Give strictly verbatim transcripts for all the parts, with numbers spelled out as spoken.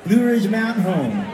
Blue Ridge Mountain Home.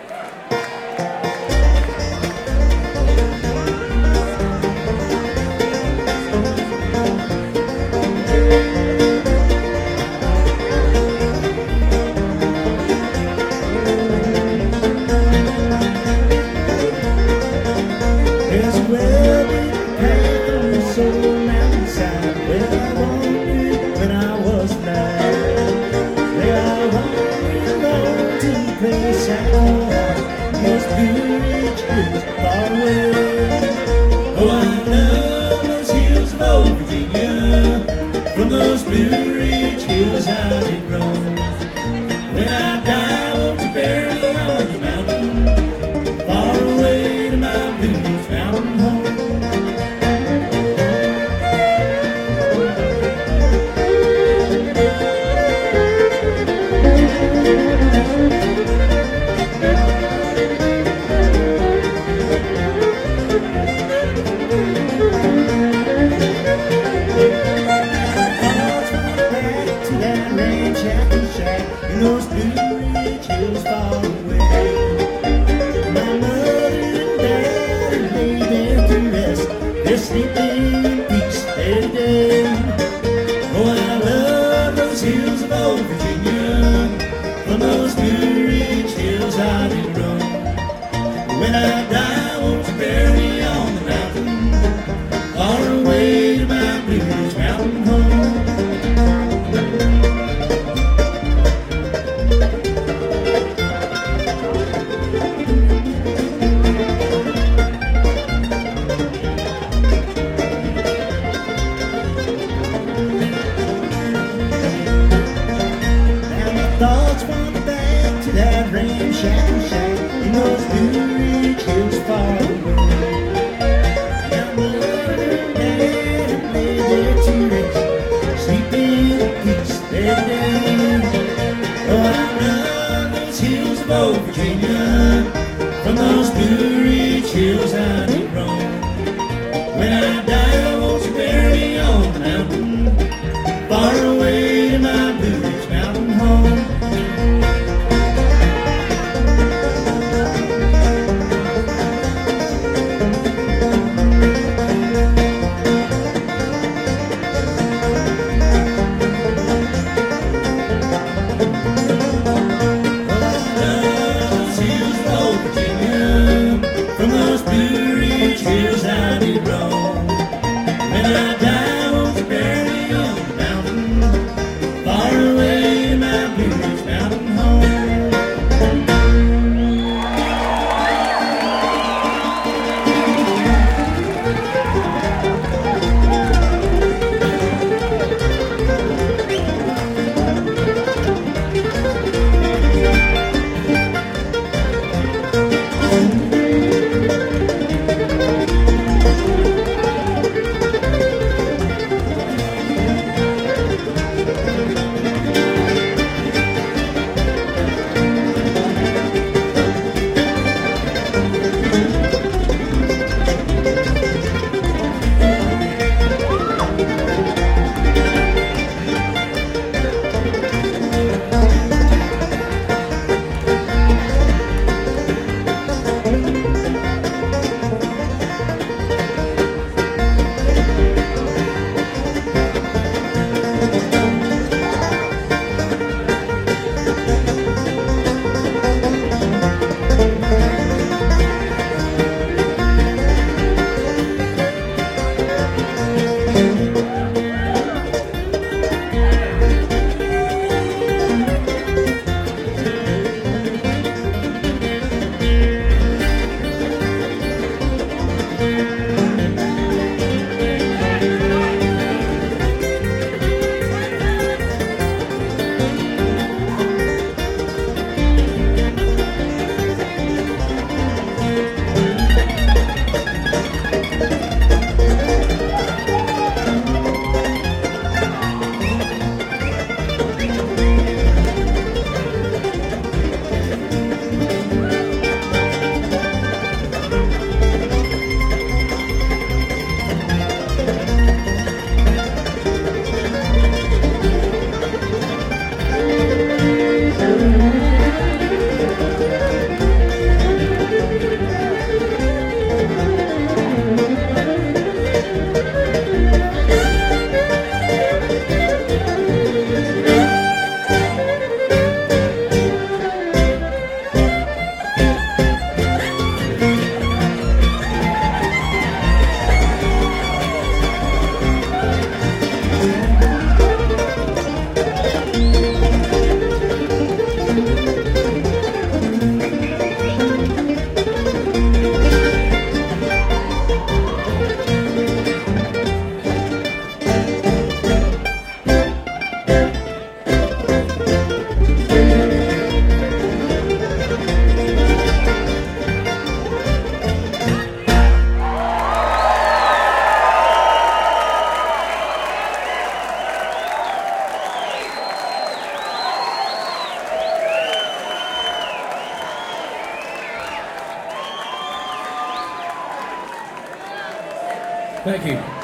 There's a well-beaten path on the soul mountainside where I wandered when I was nine. There I wandered alone to the place I call home. Those Blue Ridge hills far away. Oh, I love those hills of old Virginia. From those Blue Ridge hills I did roam. When I die, won't you bury me on the mountain, far away to my Blue Ridge mountain home. Those Blue Ridge hills far away. My mother and dad lay there to rest. They're sleeping in peace today. Oh, I love those hills of old Virginia. From those Blue Ridge hills I did roam. When I die, won't you bury me on the mountain, far away to my Blue Ridge mountain home. Thoughts wander back to that ramshackle shack in those Blue Ridge hills far away. Now mother and dad lay there to rest, sleeping in peace their day. Oh, I love those hills of old Virginia. From those Blue Ridge hills I did roam. When I die, won't you bury me on the mountain, far away to my Blue Ridge mountain home. Thank you.